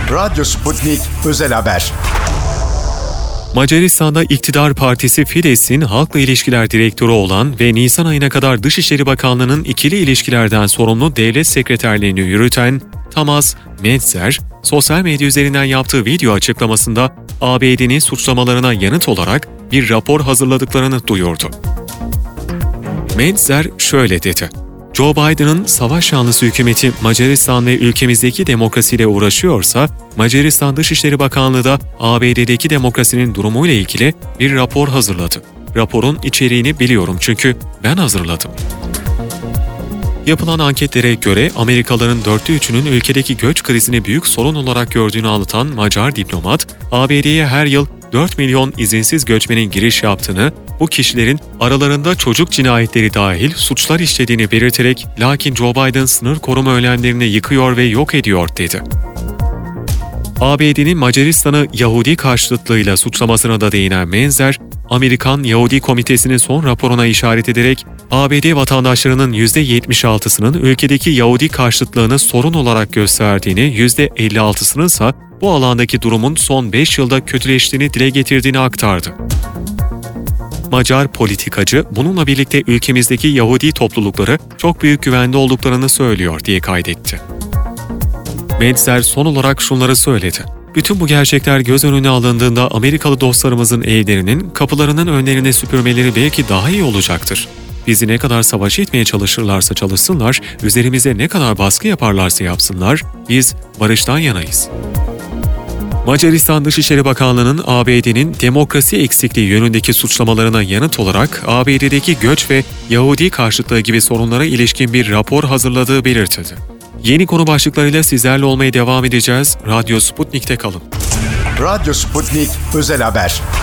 Radyo Sputnik Özel Haber. Macaristan'da iktidar partisi Fidesz'in halkla ilişkiler direktörü olan ve Nisan ayına kadar Dışişleri Bakanlığı'nın ikili ilişkilerden sorumlu devlet sekreterliğini yürüten Tamás Metzer, sosyal medya üzerinden yaptığı video açıklamasında ABD'nin suçlamalarına yanıt olarak bir rapor hazırladıklarını duyurdu. Metzer şöyle dedi: Joe Biden'ın savaş yanlısı hükümeti Macaristan ve ülkemizdeki demokrasiyle uğraşıyorsa, Macaristan Dışişleri Bakanlığı da ABD'deki demokrasinin durumuyla ilgili bir rapor hazırladı. Raporun içeriğini biliyorum çünkü ben hazırladım. Yapılan anketlere göre Amerikalıların 3'ünün ülkedeki göç krizini büyük sorun olarak gördüğünü anlatan Macar diplomat, ABD'ye her yıl 4 milyon izinsiz göçmenin giriş yaptığını, bu kişilerin aralarında çocuk cinayetleri dahil suçlar işlediğini belirterek lakin Joe Biden sınır koruma önlemlerini yıkıyor ve yok ediyor dedi. ABD'nin Macaristan'ı Yahudi karşıtlığıyla suçlamasına da değinen Metzer, Amerikan Yahudi Komitesi'nin son raporuna işaret ederek ABD vatandaşlarının %76'sının ülkedeki Yahudi karşıtlığını sorun olarak gösterdiğini, %56'sının ise bu alandaki durumun son 5 yılda kötüleştiğini dile getirdiğini aktardı. Macar politikacı bununla birlikte ülkemizdeki Yahudi toplulukları çok büyük güvende olduklarını söylüyor diye kaydetti. Metzer son olarak şunları söyledi: Bütün bu gerçekler göz önüne alındığında Amerikalı dostlarımızın evlerinin, kapılarının önlerine süpürmeleri belki daha iyi olacaktır. Bizi ne kadar savaş etmeye çalışırlarsa çalışsınlar, üzerimize ne kadar baskı yaparlarsa yapsınlar, biz barıştan yanayız. Macaristan Dışişleri Bakanlığı'nın ABD'nin demokrasi eksikliği yönündeki suçlamalarına yanıt olarak ABD'deki göç ve Yahudi karşıtlığı gibi sorunlara ilişkin bir rapor hazırladığı belirtildi. Yeni konu başlıklarıyla sizlerle olmaya devam edeceğiz. Radyo Sputnik'te kalın. Radyo Sputnik Özel Haber.